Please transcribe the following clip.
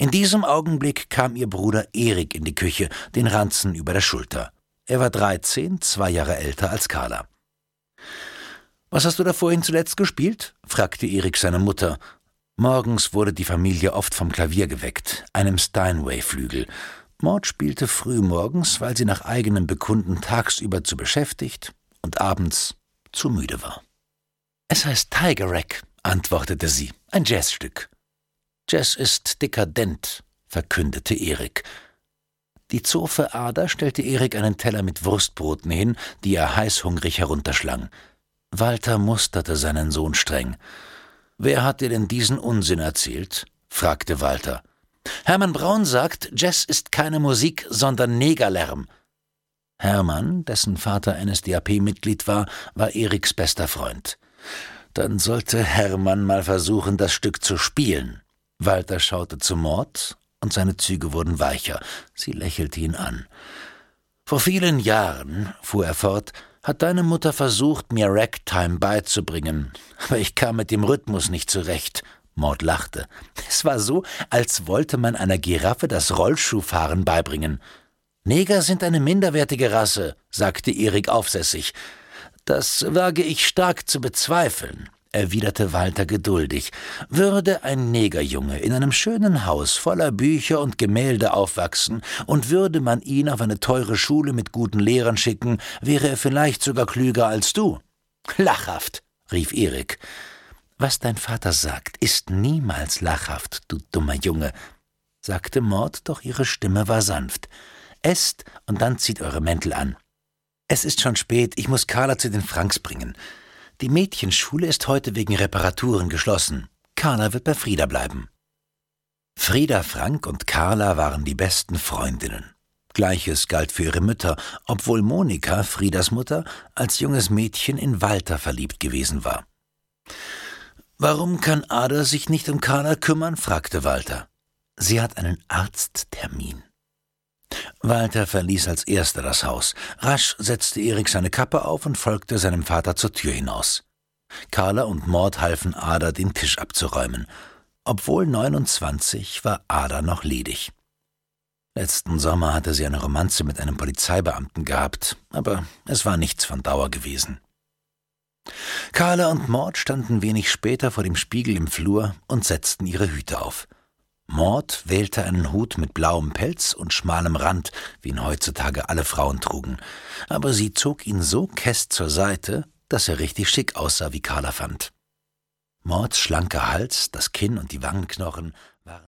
In diesem Augenblick kam ihr Bruder Erik in die Küche, den Ranzen über der Schulter. Er war 13, 2 Jahre älter als Carla. »Was hast du da vorhin zuletzt gespielt?« fragte Erik seine Mutter. Morgens wurde die Familie oft vom Klavier geweckt, einem Steinway-Flügel. Maud spielte früh morgens, weil sie nach eigenem Bekunden tagsüber zu beschäftigt und abends zu müde war. »Es heißt Tiger Rag«, antwortete sie, »ein Jazzstück.« »Jazz ist dekadent«, verkündete Erik. Die Zofe Ada stellte Erik einen Teller mit Wurstbroten hin, die er heißhungrig herunterschlang. Walter musterte seinen Sohn streng. »Wer hat dir denn diesen Unsinn erzählt?« fragte Walter. »Hermann Braun sagt, Jazz ist keine Musik, sondern Negerlärm.« Hermann, dessen Vater NSDAP-Mitglied war Eriks bester Freund. Dann sollte Hermann mal versuchen, das Stück zu spielen. Walter schaute zu Maud, und seine Züge wurden weicher. Sie lächelte ihn an. »Vor vielen Jahren«, fuhr er fort, »hat deine Mutter versucht, mir Ragtime beizubringen, aber ich kam mit dem Rhythmus nicht zurecht.« Maud lachte. »Es war so, als wollte man einer Giraffe das Rollschuhfahren beibringen.« »Neger sind eine minderwertige Rasse«, sagte Erik aufsässig. »Das wage ich stark zu bezweifeln«, erwiderte Walter geduldig. »Würde ein Negerjunge in einem schönen Haus voller Bücher und Gemälde aufwachsen und würde man ihn auf eine teure Schule mit guten Lehrern schicken, wäre er vielleicht sogar klüger als du.« »Lachhaft«, rief Erik. »Was dein Vater sagt, ist niemals lachhaft, du dummer Junge«, sagte Maud, doch ihre Stimme war sanft. »Esst und dann zieht eure Mäntel an. Es ist schon spät, ich muss Carla zu den Franks bringen. Die Mädchenschule ist heute wegen Reparaturen geschlossen. Carla wird bei Frieda bleiben.« Frieda Frank und Carla waren die besten Freundinnen. Gleiches galt für ihre Mütter, obwohl Monika, Friedas Mutter, als junges Mädchen in Walter verliebt gewesen war. »Warum kann Ada sich nicht um Carla kümmern?« fragte Walter. »Sie hat einen Arzttermin.« Walter verließ als erster das Haus. Rasch setzte Erik seine Kappe auf und folgte seinem Vater zur Tür hinaus. Carla und Maud halfen Ada, den Tisch abzuräumen. Obwohl 29, war Ada noch ledig. Letzten Sommer hatte sie eine Romanze mit einem Polizeibeamten gehabt, aber es war nichts von Dauer gewesen. Carla und Maud standen wenig später vor dem Spiegel im Flur und setzten ihre Hüte auf. Maud wählte einen Hut mit blauem Pelz und schmalem Rand, wie ihn heutzutage alle Frauen trugen, aber sie zog ihn so kess zur Seite, dass er richtig schick aussah, wie Carla fand. Mauds schlanker Hals, das Kinn und die Wangenknochen